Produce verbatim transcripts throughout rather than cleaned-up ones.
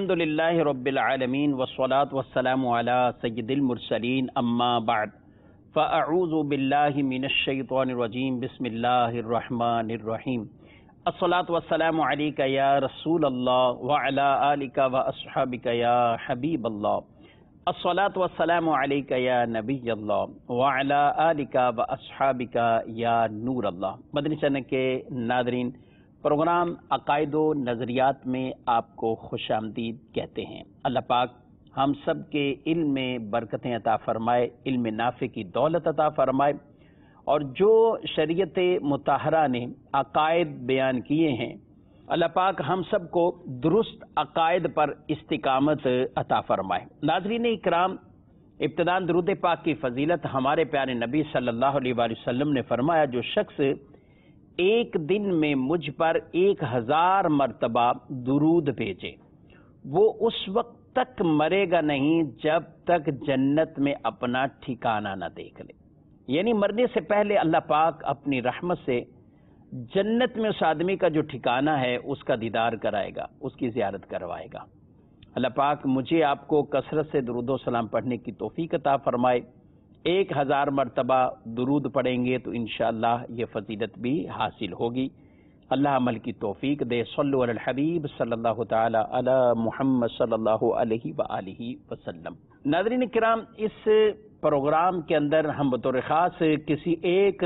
الحمدللہ رب العالمین والصلاة والسلام علی سید المرسلین اما بعد فاعوذ باللہ من الشیطان الرجیم بسم اللہ الرحمن الرحیم الصلاة والسلام علیک یا رسول اللہ وعلی آلک واصحابک یا حبیب اللہ الصلاة والسلام علیک یا نبی اللہ وعلی آلک واصحابک یا نور اللہ۔ مدنی چینل کے ناظرین، پروگرام عقائد و نظریات میں آپ کو خوش آمدید کہتے ہیں۔ اللہ پاک ہم سب کے علم میں برکتیں عطا فرمائے، علم نافع کی دولت عطا فرمائے، اور جو شریعت مطہرہ نے عقائد بیان کیے ہیں، اللہ پاک ہم سب کو درست عقائد پر استقامت عطا فرمائے۔ ناظرین اکرام، ابتداءً درود پاک کی فضیلت ہمارے پیارے نبی صلی اللہ علیہ وآلہ وسلم نے فرمایا، جو شخص ایک دن میں مجھ پر ایک ہزار مرتبہ درود بھیجے وہ اس وقت تک مرے گا نہیں جب تک جنت میں اپنا ٹھکانہ نہ دیکھ لے۔ یعنی مرنے سے پہلے اللہ پاک اپنی رحمت سے جنت میں اس آدمی کا جو ٹھکانہ ہے اس کا دیدار کرائے گا، اس کی زیارت کروائے گا۔ اللہ پاک مجھے آپ کو کثرت سے درود و سلام پڑھنے کی توفیق عطا فرمائے۔ ایک ہزار مرتبہ درود پڑھیں گے تو انشاءاللہ یہ فضیلت بھی حاصل ہوگی۔ اللہ عمل کی توفیق دے۔ صلو علی الحبیب صلی اللہ تعالی علی محمد صلی اللہ علیہ وآلہ وسلم۔ ناظرین کرام، اس پروگرام کے اندر ہم بطور خاص کسی ایک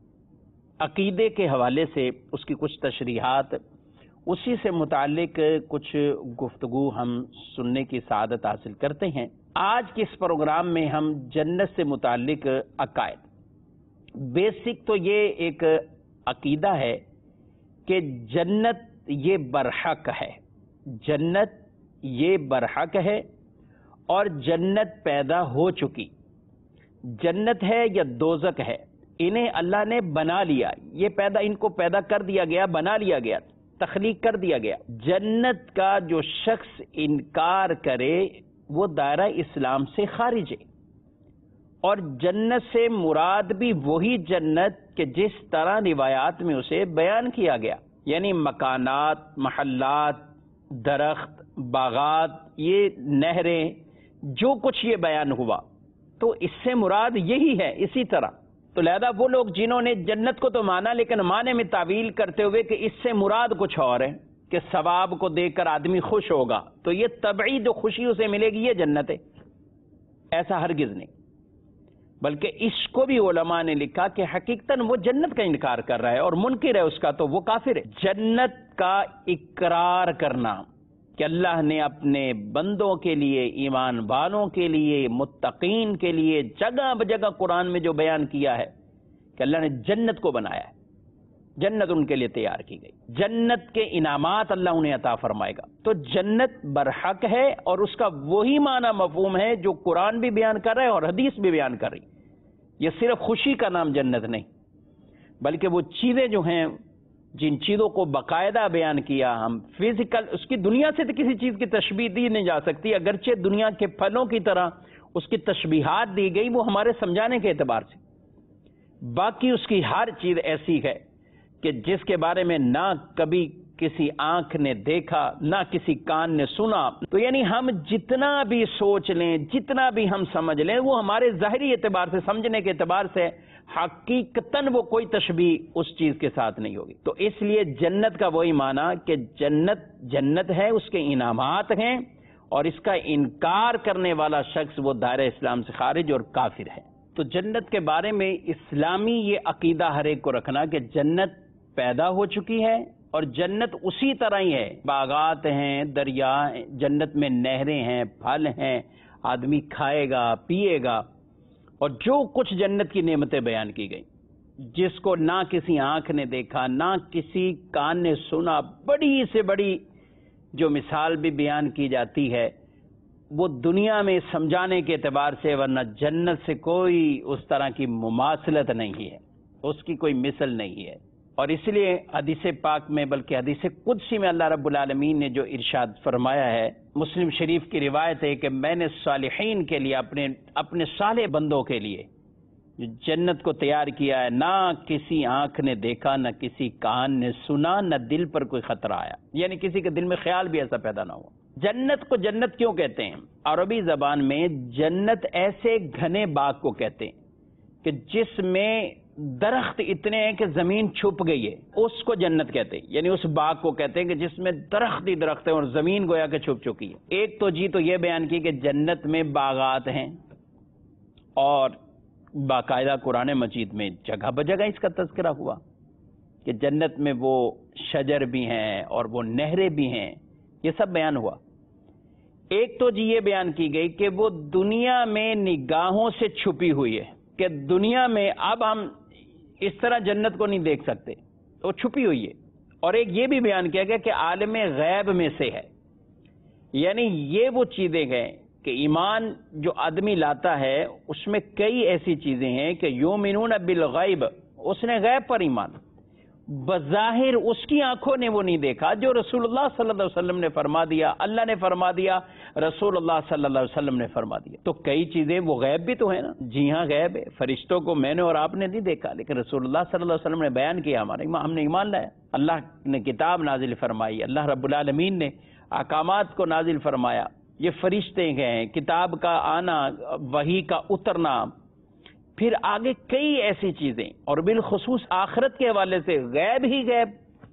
عقیدے کے حوالے سے اس کی کچھ تشریحات، اسی سے متعلق کچھ گفتگو ہم سننے کی سعادت حاصل کرتے ہیں۔ آج کے اس پروگرام میں ہم جنت سے متعلق عقائد، بیسک تو یہ ایک عقیدہ ہے کہ جنت یہ برحق ہے، جنت یہ برحق ہے اور جنت پیدا ہو چکی۔ جنت ہے یا دوزخ ہے، انہیں اللہ نے بنا لیا، یہ پیدا ان کو پیدا کر دیا گیا، بنا لیا گیا، تخلیق کر دیا گیا۔ جنت کا جو شخص انکار کرے وہ دائرہ اسلام سے خارج ہے، اور جنت سے مراد بھی وہی جنت کہ جس طرح روایات میں اسے بیان کیا گیا، یعنی مکانات، محلات، درخت، باغات، یہ نہریں، جو کچھ یہ بیان ہوا تو اس سے مراد یہی ہے۔ اسی طرح تو لہذا وہ لوگ جنہوں نے جنت کو تو مانا لیکن معنی میں تعویل کرتے ہوئے کہ اس سے مراد کچھ اور ہے، کہ ثواب کو دیکھ کر آدمی خوش ہوگا تو یہ طبعی جو خوشی اسے ملے گی یہ جنت ہے، ایسا ہرگز نہیں۔ بلکہ اس کو بھی علماء نے لکھا کہ حقیقتاً وہ جنت کا انکار کر رہا ہے اور منکر ہے اس کا، تو وہ کافر ہے۔ جنت کا اقرار کرنا کہ اللہ نے اپنے بندوں کے لیے، ایمان والوں کے لیے، متقین کے لیے جگہ بجگہ قرآن میں جو بیان کیا ہے کہ اللہ نے جنت کو بنایا ہے، جنت ان کے لیے تیار کی گئی، جنت کے انعامات اللہ انہیں عطا فرمائے گا، تو جنت برحق ہے اور اس کا وہی معنی مفہوم ہے جو قرآن بھی بیان کر رہا ہے اور حدیث بھی بیان کر رہی۔ یہ صرف خوشی کا نام جنت نہیں، بلکہ وہ چیزیں جو ہیں جن چیزوں کو باقاعدہ بیان کیا، ہم فزیکل اس کی دنیا سے تو کسی چیز کی تشبیہ دی نہیں جا سکتی، اگرچہ دنیا کے پھلوں کی طرح اس کی تشبیہات دی گئی وہ ہمارے سمجھانے کے اعتبار سے، باقی اس کی ہر چیز ایسی ہے کہ جس کے بارے میں نہ کبھی کسی آنکھ نے دیکھا نہ کسی کان نے سنا، تو یعنی ہم جتنا بھی سوچ لیں، جتنا بھی ہم سمجھ لیں، وہ ہمارے ظاہری اعتبار سے، سمجھنے کے اعتبار سے حقیقتاً وہ کوئی تشبیہ اس چیز کے ساتھ نہیں ہوگی۔ تو اس لیے جنت کا وہی معنی کہ جنت جنت ہے، اس کے انعامات ہیں، اور اس کا انکار کرنے والا شخص وہ دائرہ اسلام سے خارج اور کافر ہے۔ تو جنت کے بارے میں اسلامی یہ عقیدہ ہر ایک کو رکھنا کہ جنت پیدا ہو چکی ہے اور جنت اسی طرح ہی ہے، باغات ہیں، دریا، جنت میں نہریں ہیں، پھل ہیں، آدمی کھائے گا، پیے گا، اور جو کچھ جنت کی نعمتیں بیان کی گئی جس کو نہ کسی آنکھ نے دیکھا نہ کسی کان نے سنا، بڑی سے بڑی جو مثال بھی بیان کی جاتی ہے وہ دنیا میں سمجھانے کے اعتبار سے، ورنہ جنت سے کوئی اس طرح کی مماثلت نہیں ہے، اس کی کوئی مثل نہیں ہے۔ اور اس لیے حدیث پاک میں، بلکہ حدیث قدسی میں اللہ رب العالمین نے جو ارشاد فرمایا ہے، مسلم شریف کی روایت ہے کہ میں نے صالحین کے لیے، اپنے اپنے صالح بندوں کے لیے جو جنت کو تیار کیا ہے، نہ کسی آنکھ نے دیکھا نہ کسی کان نے سنا، نہ دل پر کوئی خطرہ آیا، یعنی کسی کے دل میں خیال بھی ایسا پیدا نہ ہوا۔ جنت کو جنت کیوں کہتے ہیں؟ عربی زبان میں جنت ایسے گھنے باغ کو کہتے ہیں کہ جس میں درخت اتنے ہیں کہ زمین چھپ گئی ہے، اس کو جنت کہتے ہیں. یعنی اس باغ کو کہتے ہیں کہ جس میں درخت ہی درخت ہیں اور زمین گویا کہ چھپ چکی ہے. ایک تو جی تو یہ بیان کی کہ جنت میں باغات ہیں، اور باقاعدہ قرآن مجید میں جگہ بجگہ اس کا تذکرہ ہوا کہ جنت میں وہ شجر بھی ہیں اور وہ نہریں بھی ہیں، یہ سب بیان ہوا. ایک تو جی یہ بیان کی گئی کہ وہ دنیا میں نگاہوں سے چھپی ہوئی ہے، کہ دنیا میں اب ہم اس طرح جنت کو نہیں دیکھ سکتے، وہ چھپی ہوئی ہے. اور ایک یہ بھی بیان کیا گیا کہ عالم غیب میں سے ہے. یعنی یہ وہ چیزیں ہیں کہ ایمان جو آدمی لاتا ہے اس میں کئی ایسی چیزیں ہیں کہ یؤمنون بالغیب، اس نے غیب پر ایمان، بظاہر اس کی آنکھوں نے وہ نہیں دیکھا، جو رسول اللہ صلی اللہ علیہ وسلم نے فرما دیا، اللہ نے فرما دیا، رسول اللہ صلی اللہ علیہ وسلم نے فرما دیا. تو کئی چیزیں وہ غیب بھی تو ہیں نا. جی ہاں غیب ہے، فرشتوں کو میں نے اور آپ نے نہیں دیکھا، لیکن رسول اللہ صلی اللہ علیہ وسلم نے بیان کیا، ہمارے ہم نے ایمان لایا. اللہ نے کتاب نازل فرمائی، اللہ رب العالمین نے احکامات کو نازل فرمایا، یہ فرشتے ہیں، کتاب کا آنا، وحی کا اترنا، پھر آگے کئی ایسی چیزیں، اور بالخصوص آخرت کے حوالے سے غیب ہی غیب.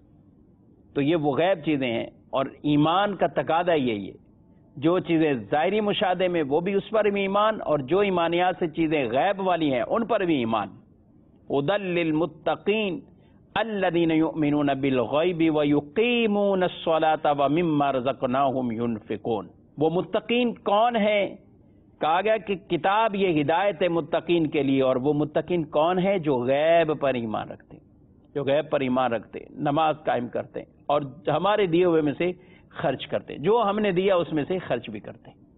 تو یہ وہ غیب چیزیں ہیں، اور ایمان کا تقاضا یہی ہے، جو چیزیں ظاہری مشاہدے میں وہ بھی اس پر بھی ایمان، اور جو ایمانیات سے چیزیں غیب والی ہیں ان پر بھی ایمان. ھدی للمتقین الذین یؤمنون بالغیب ویقیمون الصلاۃ ومما رزقناہم ینفقون. وہ متقین کون ہیں؟ کہا گیا کہ کتاب یہ ہدایت ہے متقین کے لیے، اور وہ متقین کون ہے؟ جو غیب پر ایمان رکھتے ہیں، جو غیب پر ایمان رکھتے ہیں، نماز قائم کرتے ہیں، اور ہمارے دیے ہوئے میں سے خرچ کرتے ہیں، جو ہم نے دیا اس میں سے خرچ بھی کرتے ہیں.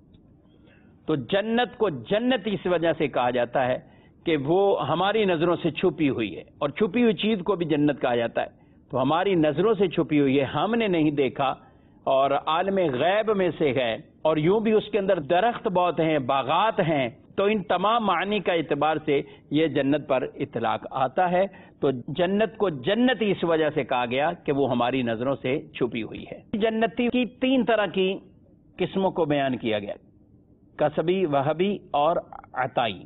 تو جنت کو جنت اس وجہ سے کہا جاتا ہے کہ وہ ہماری نظروں سے چھپی ہوئی ہے، اور چھپی ہوئی چیز کو بھی جنت کہا جاتا ہے. تو ہماری نظروں سے چھپی ہوئی ہے، ہم نے نہیں دیکھا، اور عالم غیب میں سے ہے، اور یوں بھی اس کے اندر درخت بہت ہیں، باغات ہیں. تو ان تمام معنی کا اعتبار سے یہ جنت پر اطلاق آتا ہے. تو جنت کو جنت اس وجہ سے کہا گیا کہ وہ ہماری نظروں سے چھپی ہوئی ہے. جنتی کی تین طرح کی قسموں کو بیان کیا گیا، کسبی، وہبی اور عطائی.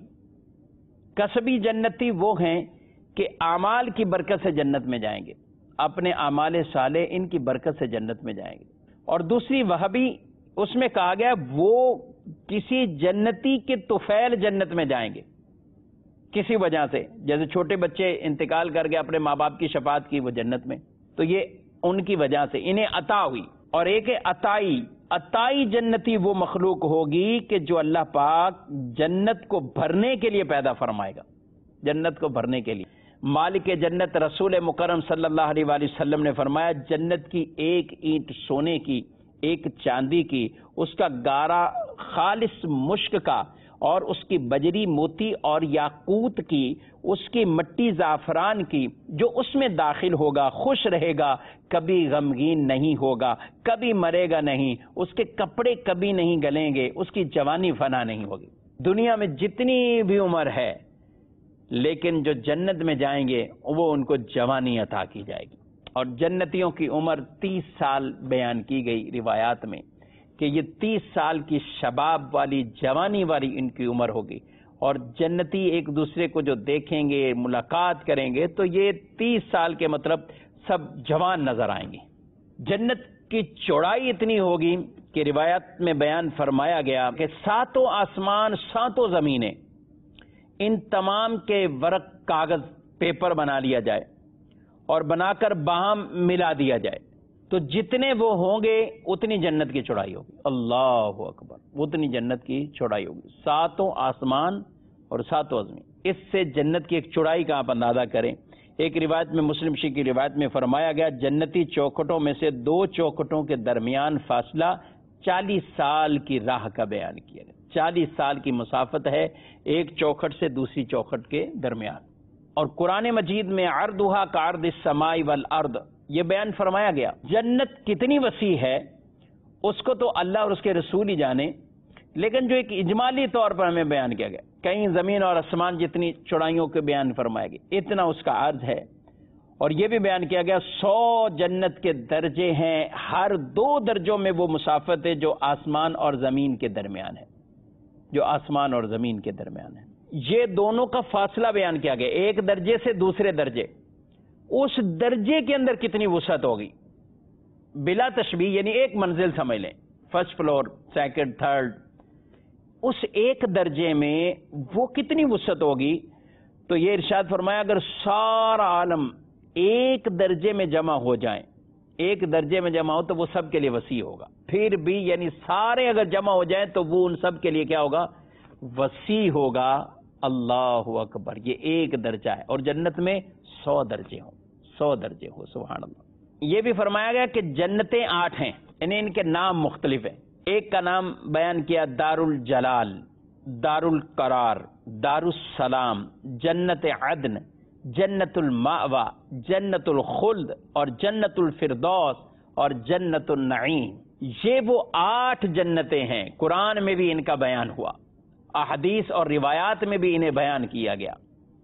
کسبی جنتی وہ ہیں کہ اعمال کی برکت سے جنت میں جائیں گے، اپنے اعمال صالح ان کی برکت سے جنت میں جائیں گے. اور دوسری وہبی، اس میں کہا گیا وہ کسی جنتی کے طفیل جنت میں جائیں گے کسی وجہ سے، جیسے چھوٹے بچے انتقال کر کے اپنے ماں باپ کی شفاعت کی وہ جنت میں، تو یہ ان کی وجہ سے انہیں عطا ہوئی. اور ایک ہے عطائی. عطائی جنتی وہ مخلوق ہوگی کہ جو اللہ پاک جنت کو بھرنے کے لیے پیدا فرمائے گا، جنت کو بھرنے کے لیے. مالک جنت رسول مکرم صلی اللہ علیہ وآلہ وسلم نے فرمایا، جنت کی ایک اینٹ سونے کی، ایک چاندی کی، اس کا گارا خالص مشک کا، اور اس کی بجری موتی اور یاقوت کی، اس کی مٹی زعفران کی، جو اس میں داخل ہوگا خوش رہے گا، کبھی غمگین نہیں ہوگا، کبھی مرے گا نہیں، اس کے کپڑے کبھی نہیں گلیں گے، اس کی جوانی فنا نہیں ہوگی. دنیا میں جتنی بھی عمر ہے، لیکن جو جنت میں جائیں گے وہ ان کو جوانی عطا کی جائے گی. اور جنتیوں کی عمر تیس سال بیان کی گئی روایات میں، کہ یہ تیس سال کی شباب والی، جوانی والی ان کی عمر ہوگی. اور جنتی ایک دوسرے کو جو دیکھیں گے، ملاقات کریں گے، تو یہ تیس سال کے مطلب سب جوان نظر آئیں گے. جنت کی چوڑائی اتنی ہوگی کہ روایت میں بیان فرمایا گیا کہ ساتوں آسمان، ساتوں زمینیں، ان تمام کے ورق، کاغذ، پیپر بنا لیا جائے اور بنا کر باہم ملا دیا جائے، تو جتنے وہ ہوں گے اتنی جنت کی چوڑائی ہوگی. اللہ اکبر، اتنی جنت کی چوڑائی ہوگی، ساتوں آسمان اور ساتوں زمین. اس سے جنت کی ایک چوڑائی کا آپ اندازہ کریں. ایک روایت میں، مسلم شریف کی روایت میں فرمایا گیا، جنتی چوکھٹوں میں سے دو چوکھٹوں کے درمیان فاصلہ چالیس سال کی راہ کا بیان کیا گیا. چالیس سال کی مسافت ہے ایک چوکھٹ سے دوسری چوکھٹ کے درمیان. اور قرآن مجید میں عرضھا کعرض السماء والارض یہ بیان فرمایا گیا. جنت کتنی وسیع ہے اس کو تو اللہ اور اس کے رسول ہی جانے، لیکن جو ایک اجمالی طور پر ہمیں بیان کیا گیا، کہیں زمین اور آسمان جتنی چوڑائیوں کے بیان فرمایا گیا، اتنا اس کا عرض ہے. اور یہ بھی بیان کیا گیا سو جنت کے درجے ہیں، ہر دو درجوں میں وہ مسافت ہے جو آسمان اور زمین کے درمیان ہے، جو آسمان اور زمین کے درمیان ہے۔ یہ دونوں کا فاصلہ بیان کیا گیا، ایک درجے سے دوسرے درجے، اس درجے کے اندر کتنی وسعت ہوگی بلا تشبیہ، یعنی ایک منزل سمجھ لیں، فرسٹ فلور، سیکنڈ، تھرڈ، اس ایک درجے میں وہ کتنی وسعت ہوگی؟ تو یہ ارشاد فرمایا اگر سارا عالم ایک درجے میں جمع ہو جائیں، ایک درجے میں جمع ہو تو وہ سب کے لیے وسیع ہوگا، پھر بھی یعنی سارے اگر جمع ہو جائیں تو وہ ان سب کے لیے کیا ہوگا؟ وسیع ہوگا۔ اللہ اکبر، یہ ایک درجہ ہے، اور جنت میں سو درجے ہوں، سو درجے ہو، سبحان اللہ۔ یہ بھی فرمایا گیا کہ جنتیں آٹھ ہیں، یعنی ان کے نام مختلف ہیں۔ ایک کا نام بیان کیا دار الجلال، دار القرار، دار السلام، جنت عدن، جنت المأوى، جنت الخلد، اور جنت الفردوس، اور جنت النعیم۔ یہ وہ آٹھ جنتیں ہیں، قرآن میں بھی ان کا بیان ہوا، احادیث اور روایات میں بھی انہیں بیان کیا گیا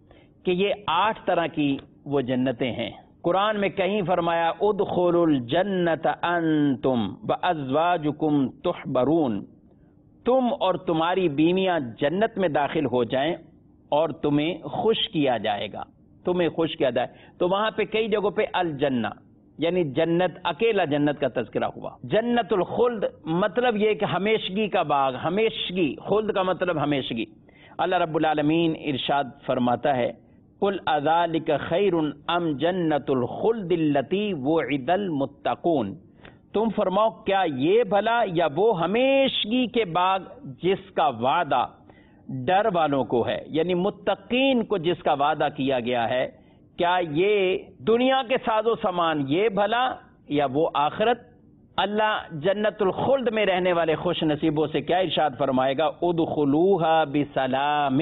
کہ یہ آٹھ طرح کی وہ جنتیں ہیں۔ قرآن میں کہیں فرمایا ادخلوا الجنت انتم وازواجکم تحبرون، تم اور تمہاری بیویاں جنت میں داخل ہو جائیں اور تمہیں خوش کیا جائے گا، تمہیں خوش کیا جائے۔ تو وہاں پہ کئی جگہوں پہ الجنہ یعنی جنت، اکیلا جنت کا تذکرہ ہوا۔ جنت الخلد مطلب یہ کہ ہمیشگی کا باغ، ہمیشگی، خلد کا مطلب ہمیشگی۔ اللہ رب العالمین ارشاد فرماتا ہے قل اذالک خیر ام جنت الخلد التی وعد المتقون، تم فرماؤ کیا یہ بھلا یا وہ ہمیشگی کے باغ جس کا وعدہ ڈر والوں کو ہے، یعنی متقین کو جس کا وعدہ کیا گیا ہے، کیا یہ دنیا کے ساز و سامان یہ بھلا یا وہ آخرت؟ اللہ جنت الخلد میں رہنے والے خوش نصیبوں سے کیا ارشاد فرمائے گا؟ ادخلوها بسلام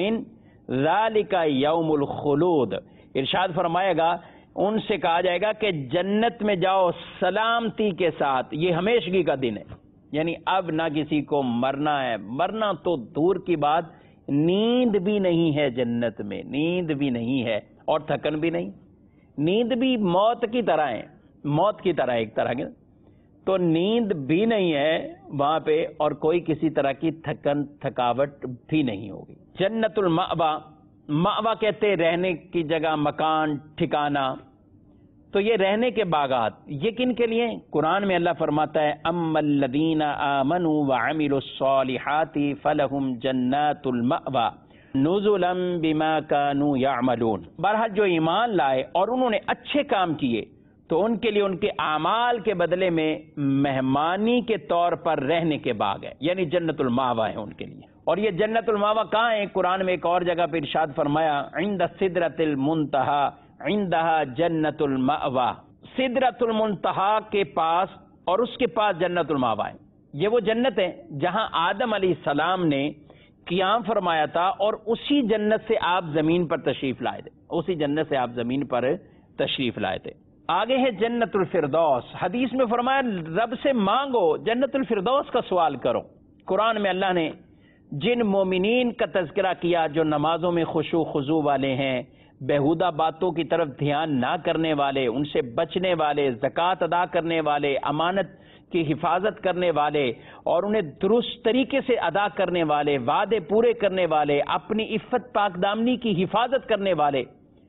ذالک یوم الخلود، ارشاد فرمائے گا ان سے کہا جائے گا کہ جنت میں جاؤ سلامتی کے ساتھ، یہ ہمیشگی کا دن ہے، یعنی اب نہ کسی کو مرنا ہے، مرنا تو دور کی بات، نیند بھی نہیں ہے جنت میں، نیند بھی نہیں ہے اور تھکن بھی نہیں، نیند بھی موت کی طرح ہے، موت کی طرح ایک طرح کے، تو نیند بھی نہیں ہے وہاں پہ اور کوئی کسی طرح کی تھکن تھکاوٹ بھی نہیں ہوگی۔ جنت المأوى، مأوى کہتے رہنے کی جگہ، مکان، ٹھکانہ، تو یہ رہنے کے باغات، یہ کن کے لیے؟ قرآن میں اللہ فرماتا ہے اما الذین آمنوا وعملوا الصالحات فلہم جنات المأوى نزلا بما كانوا يعملون، بہرحال جو ایمان لائے اور انہوں نے اچھے کام کیے تو ان کے لیے ان کے اعمال کے بدلے میں مہمانی کے طور پر رہنے کے باغ ہے، یعنی جنت المأوى ہے ان کے لیے۔ اور یہ جنت المأوى کہاں ہے؟ قرآن میں ایک اور جگہ پہ ارشاد فرمایا عند سدرۃ المنتہى عندہا جنت المأوى، سدرۃ المنتہا کے پاس اور اس کے پاس جنت المأوى ہے۔ یہ وہ جنت ہے جہاں آدم علیہ السلام نے قیام فرمایا تھا اور اسی جنت سے آپ زمین پر تشریف لائے تھے، اسی جنت سے آپ زمین پر تشریف لائے تھے۔ آگے ہے جنت الفردوس، حدیث میں فرمایا رب سے مانگو، جنت الفردوس کا سوال کرو۔ قرآن میں اللہ نے جن مومنین کا تذکرہ کیا جو نمازوں میں خشوع خضوع والے ہیں، بیہودہ باتوں کی طرف دھیان نہ کرنے والے، ان سے بچنے والے، زکوٰۃ ادا کرنے والے، امانت کی حفاظت کرنے والے اور انہیں درست طریقے سے ادا کرنے والے، وعدے پورے کرنے والے، اپنی عفت پاک دامنی کی حفاظت کرنے والے،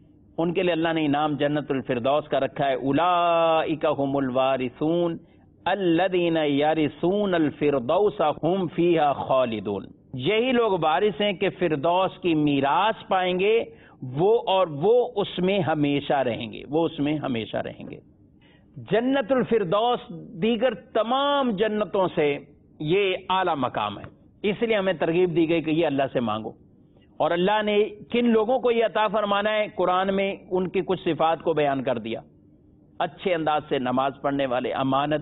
ان کے لیے اللہ نے انعام جنت الفردوس کا رکھا ہے۔ اولئک هم الوارثون الذین یرثون الفردوس هم فیہا خالدون، یہی لوگ وارث ہیں کہ فردوس کی میراث پائیں گے وہ، اور وہ اس میں ہمیشہ رہیں گے، وہ اس میں ہمیشہ رہیں گے۔ جنت الفردوس دیگر تمام جنتوں سے یہ اعلیٰ مقام ہے، اس لیے ہمیں ترغیب دی گئی کہ یہ اللہ سے مانگو۔ اور اللہ نے کن لوگوں کو یہ عطا فرمانا ہے؟ قرآن میں ان کی کچھ صفات کو بیان کر دیا، اچھے انداز سے نماز پڑھنے والے، امانت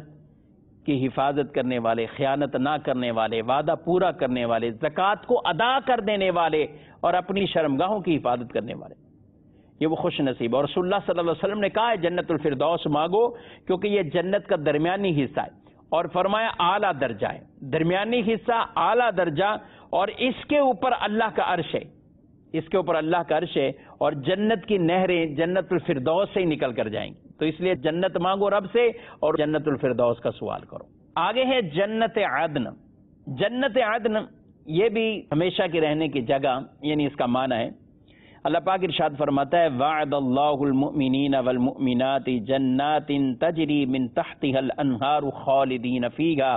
کی حفاظت کرنے والے، خیانت نہ کرنے والے، وعدہ پورا کرنے والے، زکوٰۃ کو ادا کر دینے والے اور اپنی شرمگاہوں کی حفاظت کرنے والے، یہ وہ خوش نصیب۔ اور رسول اللہ صلی اللہ علیہ وسلم نے کہا ہے جنت الفردوس مانگو کیونکہ یہ جنت کا درمیانی حصہ ہے، اور فرمایا اعلیٰ درجہ ہے، درمیانی حصہ، اعلیٰ درجہ، اور اس کے اوپر اللہ کا عرش ہے، اس کے اوپر اللہ کا عرش ہے، اور جنت کی نہریں جنت الفردوس سے ہی نکل کر جائیں گی. تو اس لیے جنت مانگو رب سے اور جنت الفردوس کا سوال کرو. آگے ہے جنت عدن. جنت عدن یہ بھی ہمیشہ کی رہنے کی جگہ، یعنی اس کا معنی ہے، اللہ پاک ارشاد فرماتا ہے وعد اللہ المؤمنین والمؤمنات جنات تجری من تحتها الانہار خالدین فیہا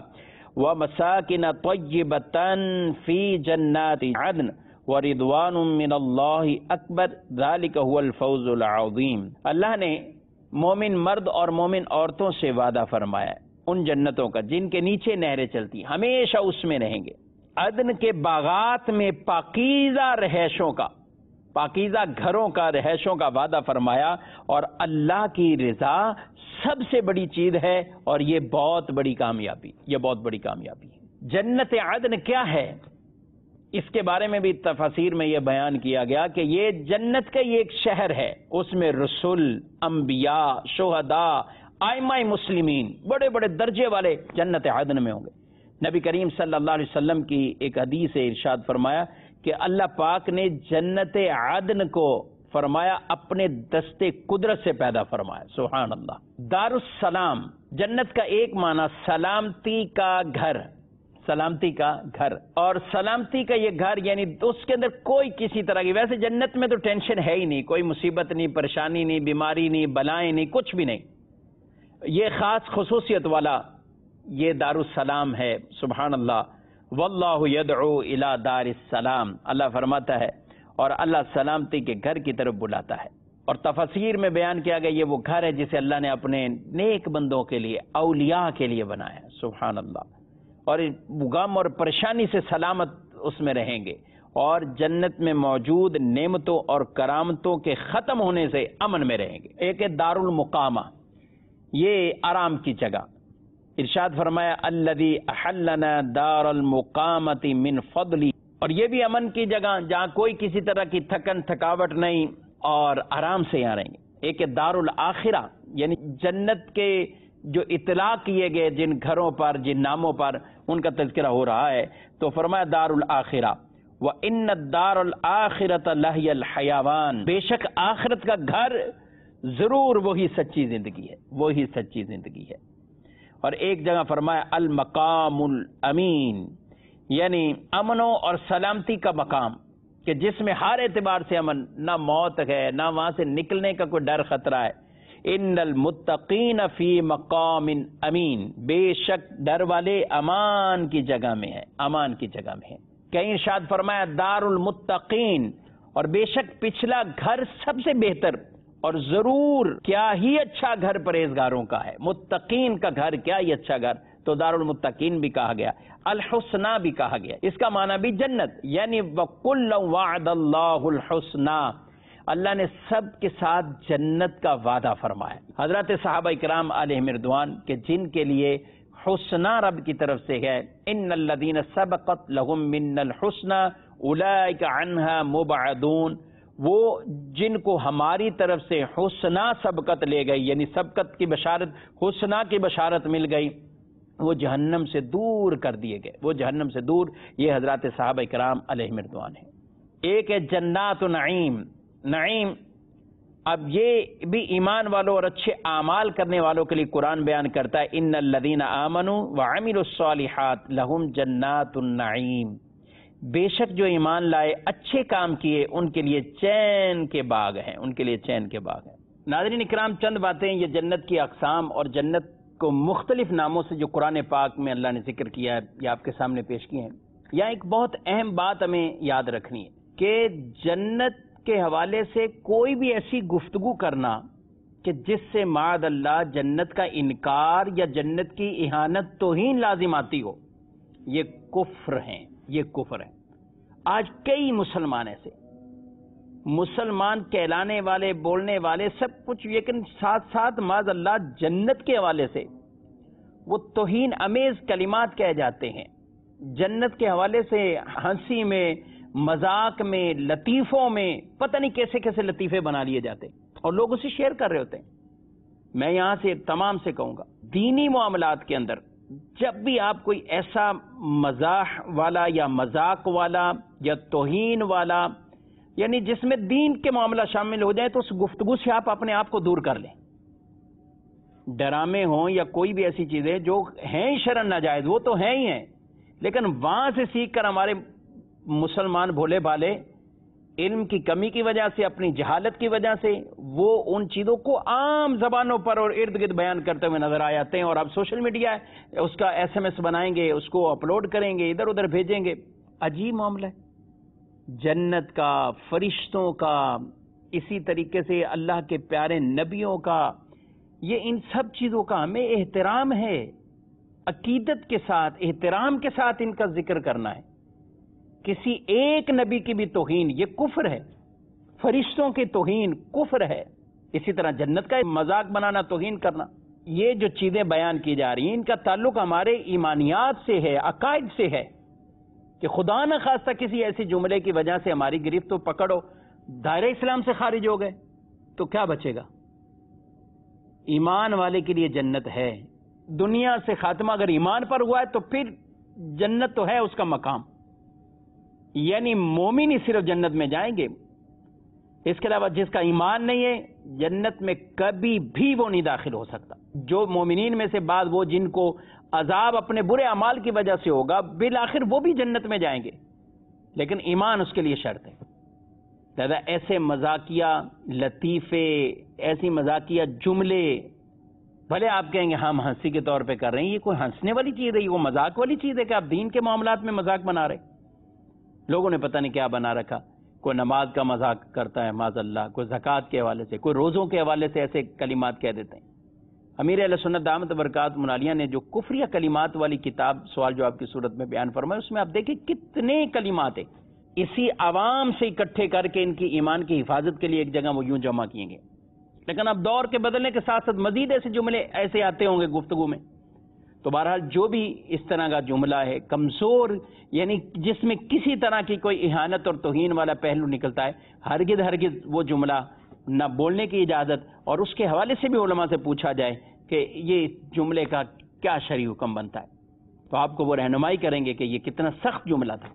ومساکن طیبۃ فی جنات عدن ورضوان من اللہ اکبر ذالک هو الفوز العظیم. اللہ نے مومن مرد اور مومن عورتوں سے وعدہ فرمایا ان جنتوں کا جن کے نیچے نہریں چلتی، ہمیشہ اس میں رہیں گے. عدن کے باغات میں پاکیزہ رہائشوں کا، پاکیزہ گھروں کا، رہائشوں کا وعدہ فرمایا، اور اللہ کی رضا سب سے بڑی چیز ہے، اور یہ بہت بڑی کامیابی، یہ بہت بڑی کامیابی ہے. جنت عدن کیا ہے؟ اس کے بارے میں بھی تفاسیر میں یہ بیان کیا گیا کہ یہ جنت کا یہ ایک شہر ہے، اس میں رسول، انبیاء، شہداء، ائمہ مسلمین، بڑے بڑے درجے والے جنت عدن میں ہوں گے. نبی کریم صلی اللہ علیہ وسلم کی ایک حدیث سے ارشاد فرمایا کہ اللہ پاک نے جنت عدن کو فرمایا اپنے دستے قدرت سے پیدا فرمایا. سبحان اللہ. دار السلام، جنت کا ایک معنی سلامتی کا گھر، سلامتی کا گھر، اور سلامتی کا یہ گھر یعنی اس کے اندر کوئی کسی طرح کی، ویسے جنت میں تو ٹینشن ہے ہی نہیں، کوئی مصیبت نہیں، پریشانی نہیں، بیماری نہیں، بلائیں نہیں، کچھ بھی نہیں. یہ خاص خصوصیت والا یہ دار السلام ہے. سبحان اللہ. واللہ یدعو الی دار السلام، اللہ فرماتا ہے اور اللہ سلامتی کے گھر کی طرف بلاتا ہے. اور تفسیر میں بیان کیا گیا یہ وہ گھر ہے جسے اللہ نے اپنے نیک بندوں کے لیے، اولیاء کے لیے بنایا. سبحان اللہ. اور غم اور پریشانی سے سلامت اس میں رہیں گے، اور جنت میں موجود نعمتوں اور کرامتوں کے ختم ہونے سے امن میں رہیں گے. ایک ہے دار المقامہ، یہ آرام کی جگہ. ارشاد فرمایا الذی احلنا دار المقامۃ من فضلی، اور یہ بھی امن کی جگہ جہاں کوئی کسی طرح کی تھکن تھکاوٹ نہیں، اور آرام سے یہاں رہیں گے. ایک ہے دار الاخرہ، یعنی جنت کے جو اطلاق کیے گئے جن گھروں پر، جن ناموں پر ان کا تذکرہ ہو رہا ہے، تو فرمایا دار الاخرہ وَإِنَّ الدَّارَ الْآخِرَةَ لَهِيَ الْحَيَوَانُ، بے شک آخرت کا گھر ضرور وہی سچی زندگی ہے، وہی سچی زندگی ہے. اور ایک جگہ فرمایا المقام الامین، یعنی امنوں اور سلامتی کا مقام، کہ جس میں ہر اعتبار سے امن، نہ موت ہے، نہ وہاں سے نکلنے کا کوئی ڈر خطرہ ہے. ان المتقین فی مقام امین، بے شک ڈر والے امان کی جگہ میں ہے، امان کی جگہ میں ہے. کہیں ارشاد فرمایا دار المتقین، اور بے شک پچھلا گھر سب سے بہتر اور ضرور کیا ہی اچھا گھر پرہیزگاروں کا ہے. متقین کا گھر کیا ہی اچھا گھر، تو دار المتقین بھی کہا گیا، الحسنہ بھی کہا گیا. اس کا معنی بھی جنت، یعنی وَكُلًّا وَعَدَ اللَّهُ الْحُسْنَى، اللہ نے سب کے ساتھ جنت کا وعدہ فرمایا. حضرات صحابہ کرام علیہم رضوان کہ جن کے لیے حسنہ رب کی طرف سے ہے، ان الذین سبقت لہم من الحسنى اولئک عنہا مبعدون، وہ جن کو ہماری طرف سے حسنہ سبقت لے گئی، یعنی سبقت کی بشارت، حسنہ کی بشارت مل گئی، وہ جہنم سے دور کر دیے گئے، وہ جہنم سے دور. یہ حضرات صحابہ کرام علیہم رضوان ہیں. ایک ہے جنات نعیم. نعیم اب یہ بھی ایمان والوں اور اچھے اعمال کرنے والوں کے لیے قرآن بیان کرتا ہے ان الذین آمنوا وعملوا الصالحات لہم جنات النعیم، بے شک جو ایمان لائے، اچھے کام کیے، ان کے لیے چین کے باغ ہیں، ان کے لیے چین کے باغ ہیں. ناظرین اکرام، چند باتیں یہ جنت کی اقسام اور جنت کو مختلف ناموں سے جو قرآن پاک میں اللہ نے ذکر کیا ہے یہ آپ کے سامنے پیش کی ہیں. یہاں ایک بہت اہم بات ہمیں یاد رکھنی ہے کہ جنت کے حوالے سے کوئی بھی ایسی گفتگو کرنا کہ جس سے معاذ اللہ جنت کا انکار یا جنت کی اہانت توہین لازم آتی ہو، یہ کفر ہیں، یہ کفر ہے. آج کئی مسلمان ایسے مسلمان کہلانے والے، بولنے والے سب کچھ، لیکن ساتھ ساتھ معاذ اللہ جنت کے حوالے سے وہ توہین امیز کلمات کہہ جاتے ہیں. جنت کے حوالے سے ہنسی میں، مذاق میں، لطیفوں میں پتہ نہیں کیسے کیسے لطیفے بنا لیے جاتے اور لوگ اسے شیئر کر رہے ہوتے ہیں. میں یہاں سے تمام سے کہوں گا، دینی معاملات کے اندر جب بھی آپ کوئی ایسا مزاح والا یا مذاق والا یا توہین والا یعنی جس میں دین کے معاملہ شامل ہو جائے تو اس گفتگو سے آپ اپنے آپ کو دور کر لیں. ڈرامے ہوں یا کوئی بھی ایسی چیزیں جو ہیں شرعن ناجائز، وہ تو ہیں ہی ہیں، لیکن وہاں سے سیکھ کر ہمارے مسلمان بھولے بھالے علم کی کمی کی وجہ سے، اپنی جہالت کی وجہ سے وہ ان چیزوں کو عام زبانوں پر اور ارد گرد بیان کرتے ہوئے نظر آ جاتے ہیں. اور اب سوشل میڈیا ہے، اس کا ایس ایم ایس بنائیں گے، اس کو اپلوڈ کریں گے، ادھر ادھر بھیجیں گے. عجیب معاملہ ہے. جنت کا، فرشتوں کا، اسی طریقے سے اللہ کے پیارے نبیوں کا، یہ ان سب چیزوں کا ہمیں احترام ہے. عقیدت کے ساتھ، احترام کے ساتھ ان کا ذکر کرنا ہے. کسی ایک نبی کی بھی توہین یہ کفر ہے، فرشتوں کی توہین کفر ہے. اسی طرح جنت کا مذاق بنانا، توہین کرنا، یہ جو چیزیں بیان کی جا رہی ہیں ان کا تعلق ہمارے ایمانیات سے ہے، عقائد سے ہے. کہ خدا نہ خواستہ کسی ایسی جملے کی وجہ سے ہماری گرفت تو پکڑو، دائرہ اسلام سے خارج ہو گئے تو کیا بچے گا؟ ایمان والے کے لیے جنت ہے. دنیا سے خاتمہ اگر ایمان پر ہوا ہے تو پھر جنت تو ہے اس کا مقام. یعنی مومن ہی صرف جنت میں جائیں گے، اس کے علاوہ جس کا ایمان نہیں ہے جنت میں کبھی بھی وہ نہیں داخل ہو سکتا. جو مومنین میں سے بعض وہ جن کو عذاب اپنے برے اعمال کی وجہ سے ہوگا، بالآخر وہ بھی جنت میں جائیں گے، لیکن ایمان اس کے لیے شرط ہے. لہذا ایسے مذاقیہ لطیفے، ایسی مذاقیہ جملے، بھلے آپ کہیں گے ہم ہنسی کے طور پہ کر رہے ہیں، یہ کوئی ہنسنے والی چیز ہے؟ یہ وہ مذاق والی چیز ہے کہ آپ دین کے معاملات میں مذاق بنا رہے؟ لوگوں نے پتہ نہیں کیا بنا رکھا. کوئی نماز کا مذاق کرتا ہے معاذ اللہ، کوئی زکوٰۃ کے حوالے سے، کوئی روزوں کے حوالے سے ایسے کلمات کہہ دیتے ہیں. امیر اہل سنت دامت برکات منالیہ نے جو کفریہ کلمات والی کتاب سوال جواب کی صورت میں بیان فرمایا، اس میں آپ دیکھیں کتنے کلمات ہیں اسی عوام سے اکٹھے کر کے ان کی ایمان کی حفاظت کے لیے ایک جگہ وہ یوں جمع کیے گئے. لیکن اب دور کے بدلنے کے ساتھ ساتھ مزید ایسے جملے ایسے آتے ہوں گے گفتگو میں. تو بہرحال جو بھی اس طرح کا جملہ ہے کمزور، یعنی جس میں کسی طرح کی کوئی اہانت اور توہین والا پہلو نکلتا ہے، ہرگز ہرگز وہ جملہ نہ بولنے کی اجازت. اور اس کے حوالے سے بھی علماء سے پوچھا جائے کہ یہ جملے کا کیا شرعی حکم بنتا ہے، تو آپ کو وہ رہنمائی کریں گے کہ یہ کتنا سخت جملہ تھا.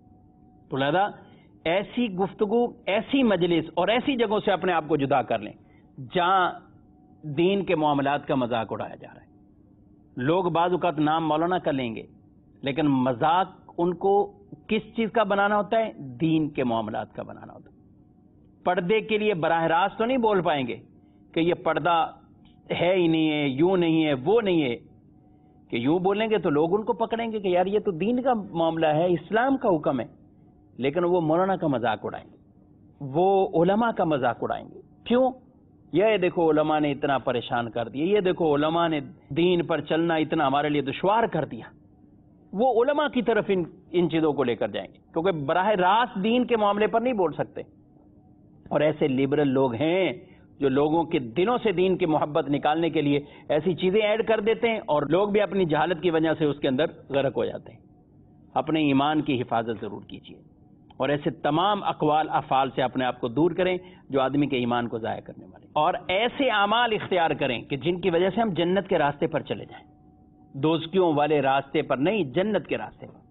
تو لہذا ایسی گفتگو، ایسی مجلس اور ایسی جگہوں سے اپنے آپ کو جدا کر لیں جہاں دین کے معاملات کا مذاق اڑایا جا رہا ہے. لوگ بعض اوقات نام مولانا کا لیں گے، لیکن مذاق ان کو کس چیز کا بنانا ہوتا ہے؟ دین کے معاملات کا بنانا ہوتا ہے. پردے کے لیے براہ راست تو نہیں بول پائیں گے کہ یہ پردہ ہے ہی نہیں ہے، یوں نہیں ہے، وہ نہیں ہے. کہ یوں بولیں گے تو لوگ ان کو پکڑیں گے کہ یار یہ تو دین کا معاملہ ہے، اسلام کا حکم ہے. لیکن وہ مولانا کا مذاق اڑائیں گے، وہ علماء کا مذاق اڑائیں گے. کیوں؟ یہ دیکھو علماء نے اتنا پریشان کر دیا، یہ دیکھو علماء نے دین پر چلنا اتنا ہمارے لیے دشوار کر دیا. وہ علماء کی طرف ان ان چیزوں کو لے کر جائیں گے، کیونکہ براہ راست دین کے معاملے پر نہیں بول سکتے. اور ایسے لبرل لوگ ہیں جو لوگوں کے دلوں سے دین کی محبت نکالنے کے لیے ایسی چیزیں ایڈ کر دیتے ہیں، اور لوگ بھی اپنی جہالت کی وجہ سے اس کے اندر غرق ہو جاتے ہیں. اپنے ایمان کی حفاظت ضرور کیجیے، اور ایسے تمام اقوال افعال سے اپنے آپ کو دور کریں جو آدمی کے ایمان کو ضائع کرنے والے، اور ایسے اعمال اختیار کریں کہ جن کی وجہ سے ہم جنت کے راستے پر چلے جائیں. دوزکیوں والے راستے پر نہیں، جنت کے راستے پر.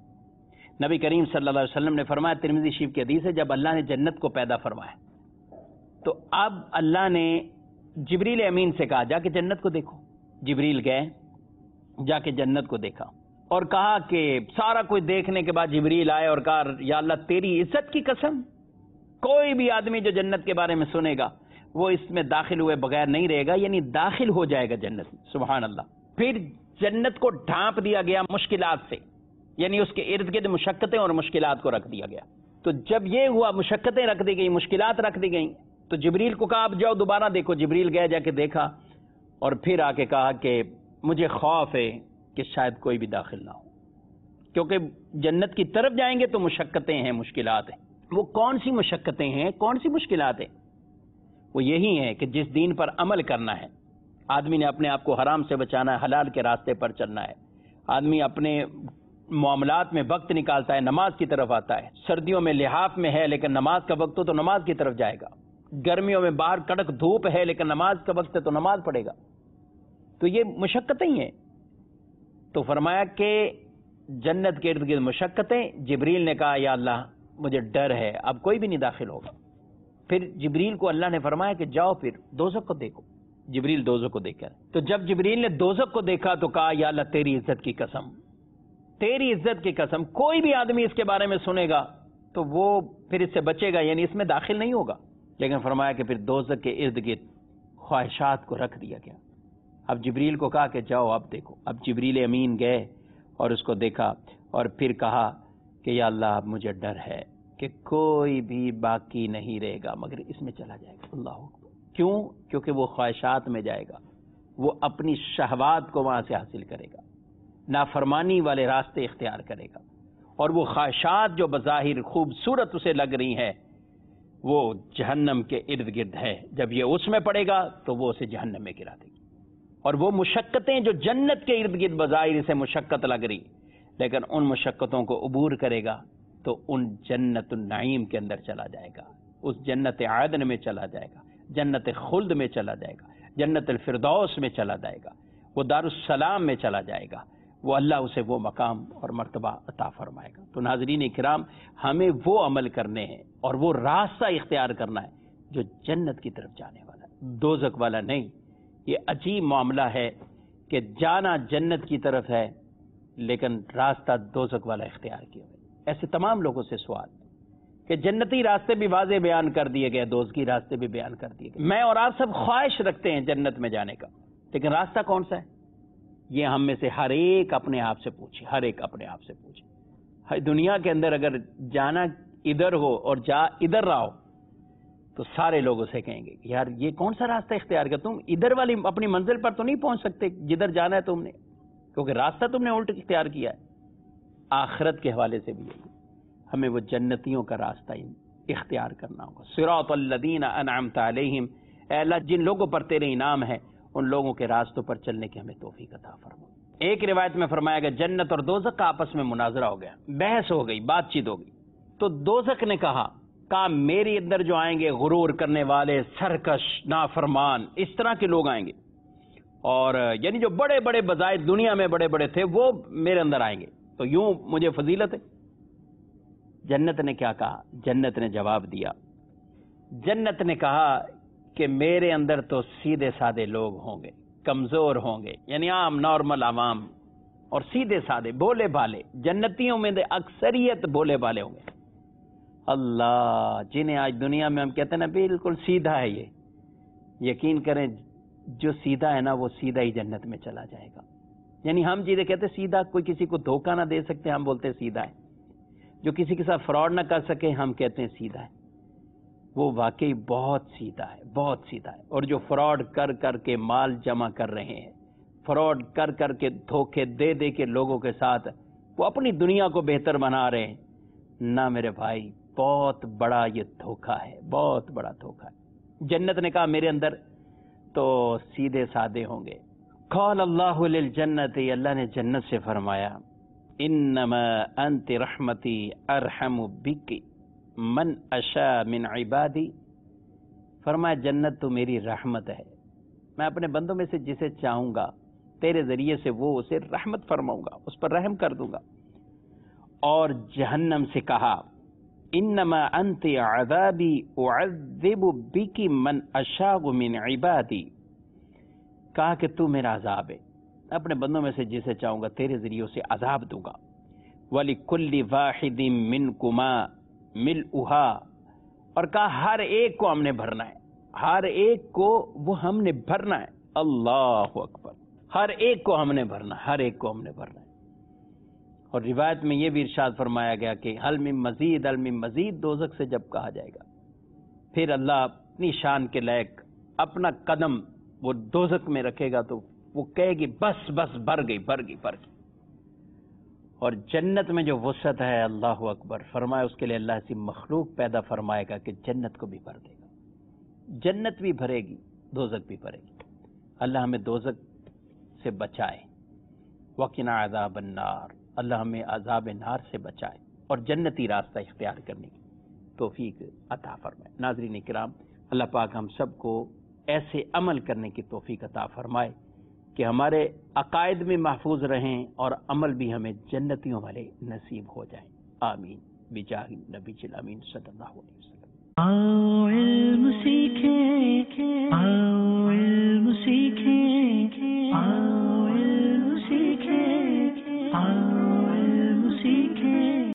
نبی کریم صلی اللہ علیہ وسلم نے فرمایا، ترمذی شریف کی حدیث ہے، جب اللہ نے جنت کو پیدا فرمایا تو اب اللہ نے جبریل امین سے کہا جا کے جنت کو دیکھو. جبریل گئے، جا کے جنت کو دیکھا، اور کہا کہ سارا کوئی دیکھنے کے بعد جبریل آئے اور کہا یا اللہ تیری عزت کی قسم، کوئی بھی آدمی جو جنت کے بارے میں سنے گا وہ اس میں داخل ہوئے بغیر نہیں رہے گا، یعنی داخل ہو جائے گا جنت میں. سبحان اللہ. پھر جنت کو ڈھانپ دیا گیا مشکلات سے، یعنی اس کے ارد گرد مشقتیں اور مشکلات کو رکھ دیا گیا. تو جب یہ ہوا، مشقتیں رکھ دی گئیں، مشکلات رکھ دی گئیں، تو جبریل کو کہا اب جاؤ دوبارہ دیکھو. جبریل گئے، جا کے دیکھا، اور پھر آ کے کہا کہ مجھے خوف ہے کہ شاید کوئی بھی داخل نہ ہو، کیونکہ جنت کی طرف جائیں گے تو مشقتیں ہیں، مشکلات ہیں. وہ کون سی مشقتیں ہیں، کون سی مشکلات ہیں؟ وہ یہی ہیں کہ جس دین پر عمل کرنا ہے، آدمی نے اپنے آپ کو حرام سے بچانا ہے، حلال کے راستے پر چلنا ہے. آدمی اپنے معاملات میں وقت نکالتا ہے، نماز کی طرف آتا ہے. سردیوں میں لحاف میں ہے لیکن نماز کا وقت ہو تو نماز کی طرف جائے گا. گرمیوں میں باہر کڑک دھوپ ہے لیکن نماز کا وقت ہے تو نماز پڑھے گا. تو یہ مشقتیں ہی ہیں. تو فرمایا کہ جنت کے ارد گرد مشقتیں. جبریل نے کہا یا اللہ مجھے ڈر ہے، اب کوئی بھی نہیں داخل ہوگا۔ پھر جبریل کو اللہ نے فرمایا کہ جاؤ پھر دوزخ کو دیکھو۔ جبریل دوزخ کو دیکھا، تو جب جبریل نے دوزخ کو دیکھا تو کہا یا اللہ تیری عزت کی قسم، تیری عزت کی قسم، کوئی بھی آدمی اس کے بارے میں سنے گا تو وہ پھر اس سے بچے گا، یعنی اس میں داخل نہیں ہوگا۔ لیکن فرمایا کہ پھر دوزخ کے ارد گرد خواہشات کو رکھ دیا گیا۔ اب جبریل کو کہا کہ جاؤ اب دیکھو۔ اب جبریل امین گئے اور اس کو دیکھا اور پھر کہا کہ یا اللہ اب مجھے ڈر ہے کہ کوئی بھی باقی نہیں رہے گا مگر اس میں چلا جائے گا۔ اللہ اکبر۔ کیوں؟ کیونکہ وہ خواہشات میں جائے گا، وہ اپنی شہوات کو وہاں سے حاصل کرے گا، نافرمانی والے راستے اختیار کرے گا، اور وہ خواہشات جو بظاہر خوبصورت اسے لگ رہی ہیں وہ جہنم کے ارد گرد ہے۔ جب یہ اس میں پڑے گا تو وہ اسے جہنم میں گرا دے گی۔ اور وہ مشقتیں جو جنت کے ارد گرد بظاہر اسے مشقت لگ رہی، لیکن ان مشقتوں کو عبور کرے گا تو ان جنت النعیم کے اندر چلا جائے گا، اس جنت عدن میں چلا جائے گا، جنت خلد میں چلا جائے گا، جنت الفردوس میں چلا جائے گا، وہ دار السلام میں چلا جائے گا، وہ اللہ اسے وہ مقام اور مرتبہ عطا فرمائے گا۔ تو ناظرین کرام، ہمیں وہ عمل کرنے ہیں اور وہ راستہ اختیار کرنا ہے جو جنت کی طرف جانے والا ہے، دوزخ والا نہیں۔ یہ عجیب معاملہ ہے کہ جانا جنت کی طرف ہے لیکن راستہ دوزخ والا اختیار کیا ہے۔ ایسے تمام لوگوں سے سوال کہ جنتی راستے بھی واضح بیان کر دیے گئے، دوزخی راستے بھی بیان کر دیے گئے۔ میں اور آپ سب خواہش رکھتے ہیں جنت میں جانے کا، لیکن راستہ کون سا ہے؟ یہ ہم میں سے ہر ایک اپنے آپ سے پوچھے، ہر ایک اپنے آپ سے پوچھے۔ دنیا کے اندر اگر جانا ادھر ہو اور جا ادھر رہا ہو تو سارے لوگ اسے کہیں گے یار یہ کون سا راستہ اختیار کیا، تم ادھر والی اپنی منزل پر تو نہیں پہنچ سکتے جدھر جانا ہے تم نے، کیونکہ راستہ تم نے الٹ اختیار کیا ہے۔ آخرت کے حوالے سے بھی یہی، ہمیں وہ جنتیوں کا راستہ اختیار کرنا ہوگا۔ صراط الذین انعمت علیہم، اے اللہ جن لوگوں پر تیرے انعام ہے ان لوگوں کے راستوں پر چلنے کی ہمیں توفیق عطا فرما۔ ایک روایت میں فرمایا گیا جنت اور دوزخ کا آپس میں مناظرہ ہو گیا، بحث ہو گئی، بات چیت ہو گئی۔ تو دوزخ نے کہا کہا میرے اندر جو آئیں گے غرور کرنے والے، سرکش، نافرمان، اس طرح کے لوگ آئیں گے، اور یعنی جو بڑے بڑے بظاہر دنیا میں بڑے بڑے تھے وہ میرے اندر آئیں گے، تو یوں مجھے فضیلت ہے۔ جنت نے کیا کہا؟ جنت نے جواب دیا، جنت نے کہا کہ میرے اندر تو سیدھے سادے لوگ ہوں گے، کمزور ہوں گے، یعنی عام نارمل عوام اور سیدھے سادے بولے بالے، جنتیوں میں اکثریت بولے بالے ہوں گے۔ اللہ، جنہیں آج دنیا میں ہم کہتے ہیں نا بالکل سیدھا ہے، یہ یقین کریں جو سیدھا ہے نا وہ سیدھا ہی جنت میں چلا جائے گا۔ یعنی ہم جنہیں کہتے ہیں سیدھا، کوئی کسی کو دھوکہ نہ دے سکتے ہم بولتے ہیں سیدھا ہے، جو کسی کے ساتھ فراڈ نہ کر سکے ہم کہتے ہیں سیدھا ہے، وہ واقعی بہت سیدھا ہے، بہت سیدھا ہے۔ اور جو فراڈ کر کر کے مال جمع کر رہے ہیں، فراڈ کر کر کے دھوکے دے دے کے لوگوں کے ساتھ وہ اپنی دنیا کو بہتر بنا رہے ہیں، نہ میرے بھائی بہت بڑا یہ دھوکہ ہے، بہت بڑا دھوکہ ہے۔ جنت نے کہا میرے اندر تو سیدھے سادے ہوں گے۔ قال اللہ للجنت، اللہ نے جنت سے فرمایا انما انت رحمتی ارحم بک من اشاء من عبادی، فرمایا جنت تو میری رحمت ہے، میں اپنے بندوں میں سے جسے چاہوں گا تیرے ذریعے سے وہ اسے رحمت فرماؤں گا، اس پر رحم کر دوں گا۔ اور جہنم سے کہا انما انت عذابی اعذب بک من اشاء من عبادی، کہا کہ تو میرا عذاب ہے، اپنے بندوں میں سے جسے چاہوں گا تیرے ذریعے سے عذاب دوں گا۔ وَلِكُلِّ وَاحِدٍ مِّنْكُمَا مِلْءُهَا، اور کہا ہر ایک کو ہم نے بھرنا ہے، ہر ایک کو وہ ہم نے بھرنا ہے۔ اللہ اکبر، ہر ایک کو ہم نے بھرنا، ہر ایک کو ہم نے بھرنا ہے۔ اور روایت میں یہ بھی ارشاد فرمایا گیا کہ حل من مزید، حل من مزید، دوزخ سے جب کہا جائے گا پھر اللہ اپنی شان کے لائق اپنا قدم وہ دوزخ میں رکھے گا تو وہ کہے گی بس بس بھر گئی بھر گئی بھر گئی۔ اور جنت میں جو وسعت ہے، اللہ اکبر، فرمایا اس کے لیے اللہ ایسی مخلوق پیدا فرمائے گا کہ جنت کو بھی بھر دے گا، جنت بھی بھرے گی، دوزخ بھی بھرے گی۔ اللہ ہمیں دوزخ سے بچائے، وقنا عذاب النار، اللہ ہمیں عذاب نار سے بچائے اور جنتی راستہ اختیار کرنے کی توفیق عطا فرمائے۔ ناظرین کرام، اللہ پاک ہم سب کو ایسے عمل کرنے کی توفیق عطا فرمائے کہ ہمارے عقائد میں محفوظ رہیں اور عمل بھی ہمیں جنتیوں والے نصیب ہو جائیں، آمین۔ بجاہ النبی الامین صلی اللہ علیہ وسلم. علم